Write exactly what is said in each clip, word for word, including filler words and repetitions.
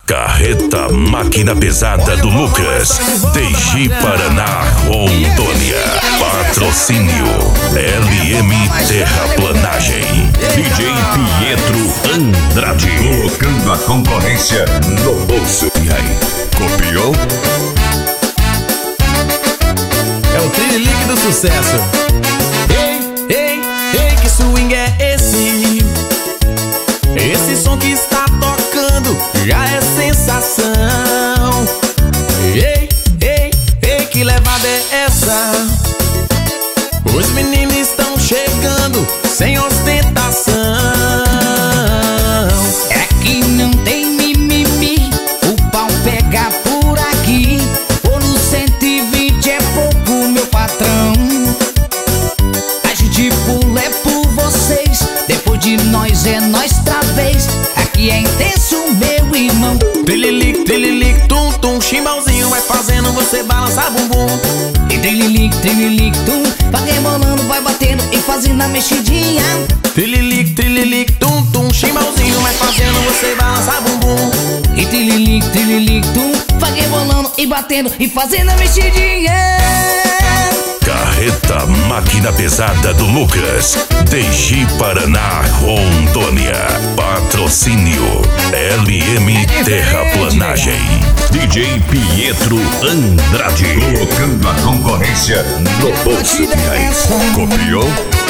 Carreta Máquina Pesada do Lucas, Teixi, Paraná, Rondônia. Patrocínio L M Terraplanagem. D J Pietro Andrade, colocando a concorrência no bolso. E aí, copiou? É o Trililique do sucesso. Ei, ei, ei, que swing é esse? Esse som que está tocando já é sensação. Ei, ei, ei, que levada é essa? Os meninos estão chegando sem ostentação. É que não tem mimimi, o pau pega por aqui. Ou no cento e vinte é pouco, meu patrão. A gente pula é por vocês, depois de nós é nós outra vez. Aqui é intenso, meu irmão. Trililique, trililique, tum, tum, chimbãozinho vai fazendo você balançar bumbum. E trililique, trililique, tum, vai rebolando, vai batendo e fazendo a mexidinha. Trililique, trililique, tum, tum, chimbãozinho vai fazendo você balançar bumbum. E trililique, trililique, tum, vai rebolando e batendo e fazendo a mexidinha. Carreta Máquina Pesada do Lucas, Teixi, Paraná, Rondônia. Patrocínio L M Terraplanagem. D J Pietro Andrade, colocando a concorrência no bolso. E aí, copiou?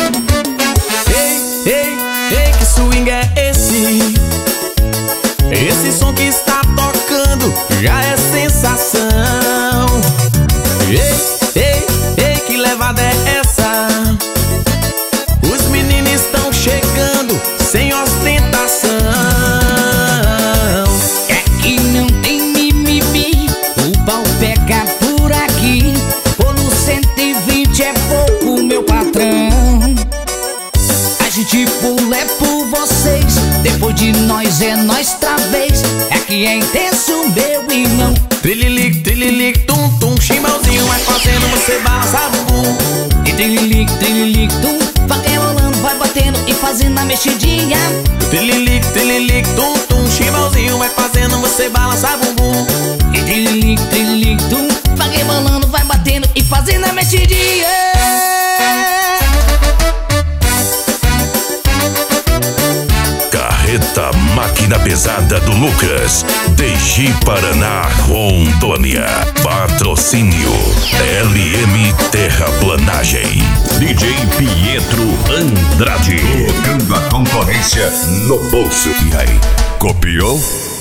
Ei, ei, ei, que swing é esse? Esse som que está tocando já é sensação. Ei, ei, ei, que levada é essa? Os meninos estão chegando sem ostentação. É que não tem mimimi, o pau pega por aqui. Ou no cento e vinte é pouco, meu patrão. A gente pula é por vocês, depois de nós é nós outra vez. É que é intenso, meu irmão. Trililique, trililique, tum, tum, chimbãozinho vai fazendo você balançar bumbum. E trililique, trililique, tum, vai rebolando, vai batendo e fazendo a mexidinha. Trililique, trililique, tum, tum, chimbãozinho vai fazendo você balançar bumbum. E trililique, trililique, tum, vai rebolando, vai batendo e fazendo a mexidinha. Carreta Máquina Pesada do Lucas, Teixi, Paraná, Rondônia. Patrocínio L M Terraplanagem. D J Pietro Andrade, colocando a concorrência no bolso. E aí, copiou?